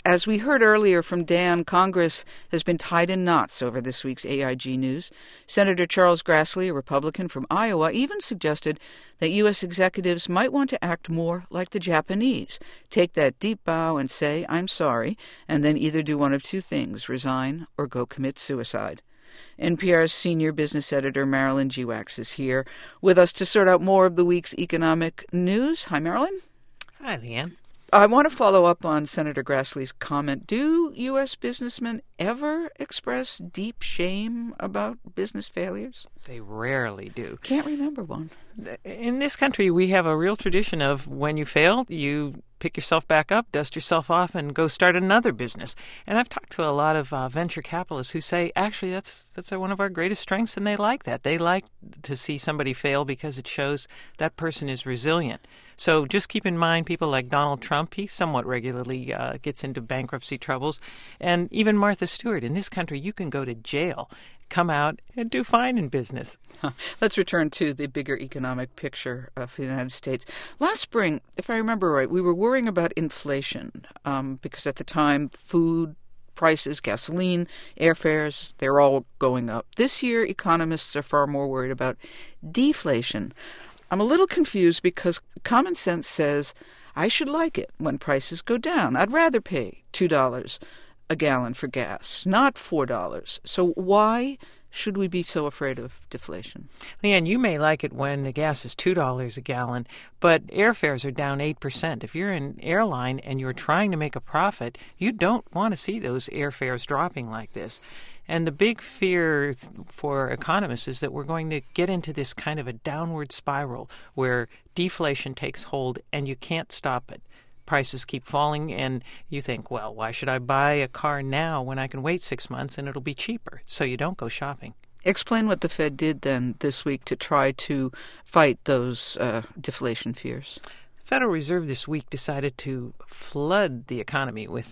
As we heard earlier from Dan, Congress has been tied in knots over this week's AIG news. Senator Charles Grassley, a Republican from Iowa, even suggested that U.S. executives might want to act more like the Japanese, take that deep bow and say, "I'm sorry," and then either do one of two things, resign or go commit suicide. NPR's senior business editor, Marilyn Gewax, is here with us to sort out more of the week's economic news. Hi, Marilyn. Hi, Leanne. I want to follow up on Senator Grassley's comment. Do U.S. businessmen ever express deep shame about business failures? They rarely do. Can't remember one. In this country, we have a real tradition of when you fail, you pick yourself back up, dust yourself off, and go start another business. And I've talked to a lot of venture capitalists who say, actually, that's one of our greatest strengths, and they like that. They like to see somebody fail because it shows that person is resilient. So just keep in mind people like Donald Trump. He somewhat regularly gets into bankruptcy troubles. And even Martha Stewart. In this country, you can go to jail, come out, and do fine in business. Let's return to the bigger economic picture of the United States. Last spring, if I remember right, we were worrying about inflation because at the time, food prices, gasoline, airfares, they're all going up. This year, economists are far more worried about deflation. I'm a little confused because common sense says I should like it when prices go down. I'd rather pay $2 a gallon for gas, not $4. So why should we be so afraid of deflation? Leanne, you may like it when the gas is $2 a gallon, but airfares are down 8%. If you're an airline and you're trying to make a profit, you don't want to see those airfares dropping like this. And the big fear for economists is that we're going to get into this kind of a downward spiral where deflation takes hold and you can't stop it. Prices keep falling and you think, well, why should I buy a car now when I can wait 6 months and it'll be cheaper? So you don't go shopping. Explain what the Fed did then this week to try to fight those deflation fears. Federal Reserve this week decided to flood the economy with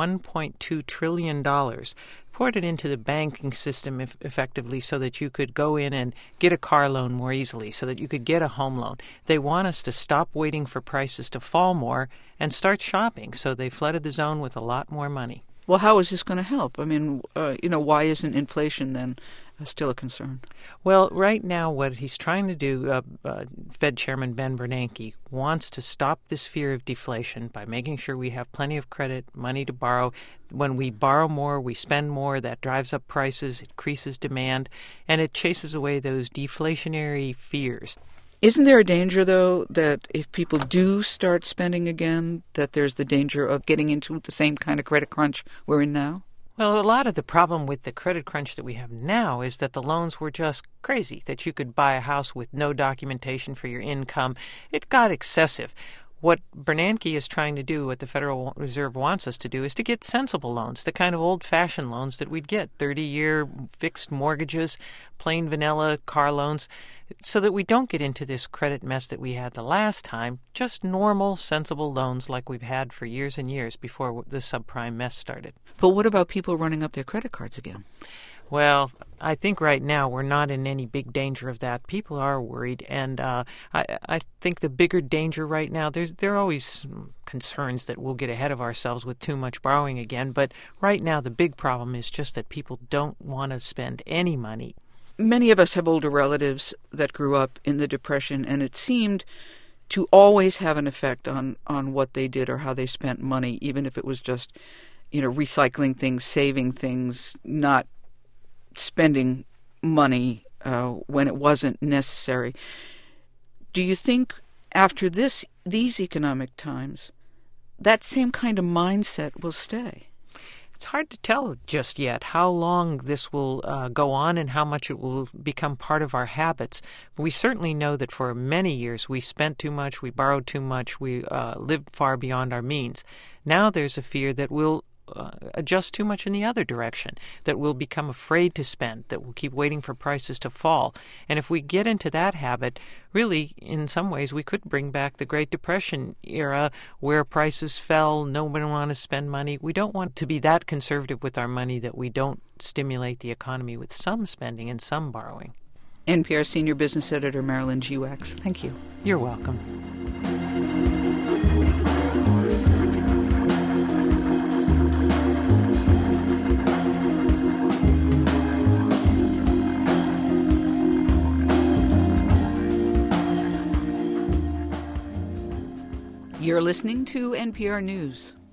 $1.2 trillion, poured it into the banking system effectively so that you could go in and get a car loan more easily, so that you could get a home loan. They want us to stop waiting for prices to fall more and start shopping, so they flooded the zone with a lot more money. Well, how is this going to help? I mean, why isn't inflation then still a concern? Well, right now what he's trying to do, Fed Chairman Ben Bernanke, wants to stop this fear of deflation by making sure we have plenty of credit, money to borrow. When we borrow more, we spend more. That drives up prices, increases demand, and it chases away those deflationary fears. Isn't there a danger, though, that if people do start spending again, that there's the danger of getting into the same kind of credit crunch we're in now? Well, a lot of the problem with the credit crunch that we have now is that the loans were just crazy, that you could buy a house with no documentation for your income. It got excessive. What Bernanke is trying to do, what the Federal Reserve wants us to do, is to get sensible loans, the kind of old-fashioned loans that we'd get, 30-year fixed mortgages, plain vanilla car loans, so that we don't get into this credit mess that we had the last time, just normal, sensible loans like we've had for years and years before the subprime mess started. But what about people running up their credit cards again? Well, I think right now we're not in any big danger of that. People are worried, and I think the bigger danger right now, there are always concerns that we'll get ahead of ourselves with too much borrowing again, but right now the big problem is just that people don't want to spend any money. Many of us have older relatives that grew up in the Depression, and it seemed to always have an effect on what they did or how they spent money, even if it was just, recycling things, saving things, not spending money when it wasn't necessary. Do you think after these economic times, that same kind of mindset will stay? It's hard to tell just yet how long this will go on and how much it will become part of our habits. We certainly know that for many years we spent too much, we borrowed too much, we lived far beyond our means. Now there's a fear that we'll adjust too much in the other direction, that we'll become afraid to spend, that we'll keep waiting for prices to fall. And if we get into that habit, really, in some ways, we could bring back the Great Depression era where prices fell, nobody wanted to spend money. We don't want to be that conservative with our money that we don't stimulate the economy with some spending and some borrowing. NPR Senior Business Editor Marilyn Gewax, thank you. You're welcome. You're listening to NPR News.